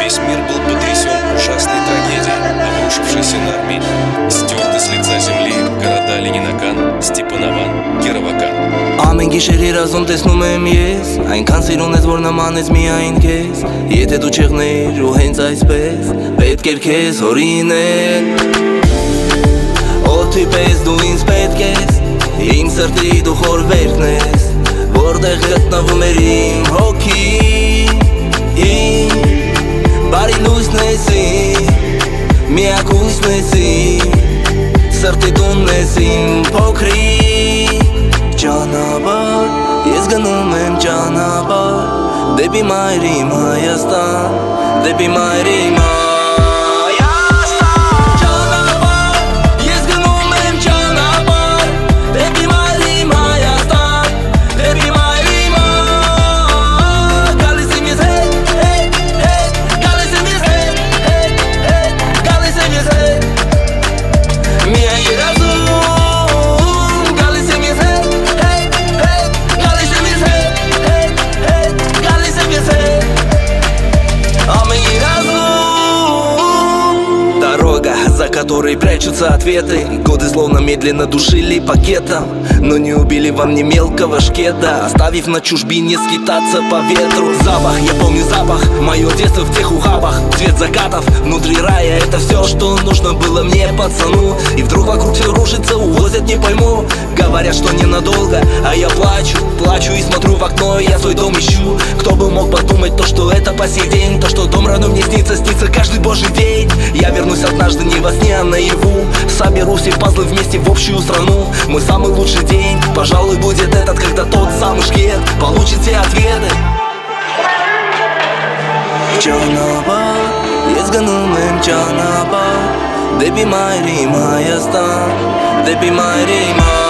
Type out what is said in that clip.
Весь мир был потрясен ужасной трагедией, обрушившейся на Армению. Стерты с лица земли города Լենինական, Ստեփանավան, Կիրովական. Ամեն գիշեր երազում տեսնում եմ ես, այնքան սիրուն ես, որ նման ես միայն քեզ։ Եթե դու չեղներ ու հենց այսպես, պետք էր քեզ օրինել։ Օդի պես դու ինձ պետք ես, իմ սրտի դու խորվերքն ես, որտեղ գտնվում էր իմ հոգին։ Բարի լույսն ես իմ, միակ հույսն ես իմ, սրտի տունն ես իմ փոքրիկ ճանապարհ, ես գնում եմ ճանապարհ դեպի մայր իմ Հայաստան, դեպի մայր իմ Հայաստան։ Ճանապարհ, ես գնում եմ ճանապարհ դեպի մայր իմ Հայաստան, դեպի մայր իմ Հայաստան։ Գալիս եմ ես հետ, հետ, հետ, գալիս եմ ես հետ, հետ, հետ, գալիս եմ ես հետ, միայն երազում, գալիս եմ ես հետ, հետ, հետ, գալիս եմ ես հետ, հետ, հետ, գալիս եմ ես հետ, ամեն երազում։ Дорога, за которой прячутся ответы, годы словно медленно душили пакетом, но не убили во мне мелкого шкета, оставив на чужбине скитаться по ветру. Запах, я помню запах, мое детство в тех ухабах, цвет закатов, внутри рая, это все, что нужно было мне, пацану. И вдруг вокруг все рушится, увозят, не пойму. Говорят, что ненадолго, а я плачу, плачу и смотрю в окно, я свой дом ищу. Кто бы мог подумать, то, что это по сей день, то, что дом родной мне снится, снится каждый божий день. Я вернусь однажды не во сне, а наяву, соберу все пазлы вместе в общую страну. Мой самый лучший день, пожалуй, будет этот, когда тот самый шкет получит все ответы. Ճանապարհ, ես գնում եմ ճանապարհ դեպի մայր իմ Հայաստան, դեպի մայր իմ